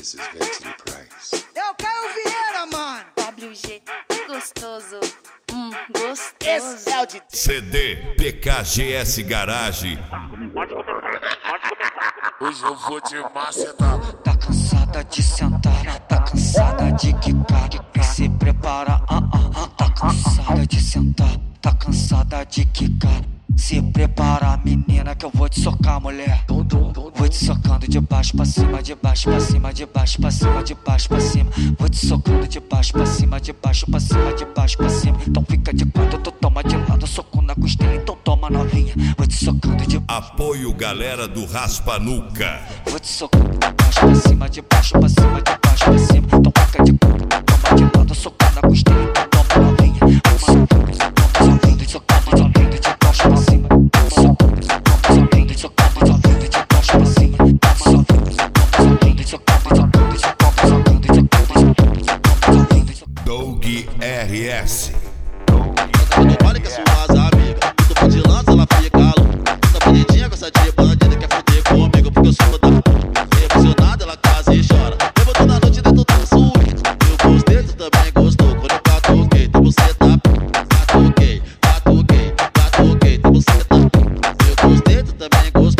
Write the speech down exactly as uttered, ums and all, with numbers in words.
This is Vincent Price. É o Caio Vieira, mano. W G, gostoso. Hum, gostoso. Esse é o de C D P K G S Garage. Hoje eu vou te macetar. Tá cansada de sentar, tá cansada de quicar. Se prepara, ah, ah, ah. Tá cansada de sentar, tá cansada de quicar. Se prepara, menina, que eu vou te socar, mulher. Vou te socando de baixo pra cima, de baixo pra cima, de baixo pra cima, de baixo pra cima. Vou te socando de baixo pra cima, de baixo pra cima, de baixo pra cima. Então fica de quatro, tu toma de lado, soco na costela, então toma novinha. Vou te socando de Apoio galera do Raspa Nuca. Vou te socando de baixo pra cima, de baixo pra cima, de baixo pra cima. Então fica de quatro, toma de lado, soco na costela, então toma novinha. Vou te socando, socando, socando, socando de baixo pra cima. Socando, socando, socando, socando de baixo pra cima. Socando, socando, socando, socando, socando, socando, socando. Doug R S. Olha que suas amigas, tu pode lança, ela fica louca. Essa bonitinha gosta de bandida, quer fuder comigo porque eu sou da emocionada, ela quase chora. Levou toda a noite dentro da suíte. Eu gostei, tu também gostou. Quando eu catuquei, tu você tá. Catuquei, catuquei, catuquei, tu você tá. Eu gostei, tu também gostou.